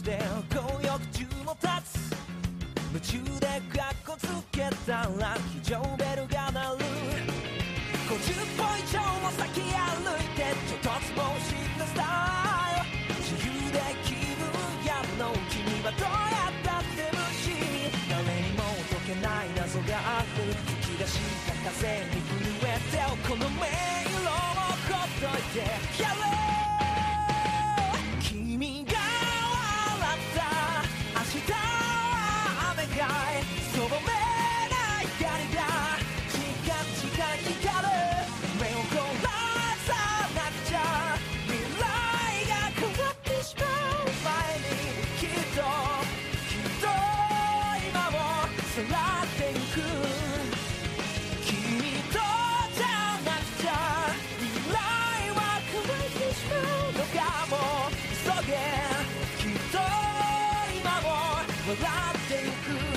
して強欲中も立つ夢中でカッコつけたら非常ベルが鳴る50歩以上も先歩いてちょっとつぼしたスタイル自由で気分屋の君はどうやったって無視誰にも解けない謎がある吹き出した風に震えてこの迷路をほっといてやろう君が笑った明日は雨がそぼめない光がチカチカ光る目を凝らさなくちゃ未来が変わってしまう前にきっと今もさらってゆく君とじゃなくちゃ未来は変わってしまうのかも急げきっと今も笑ってゆく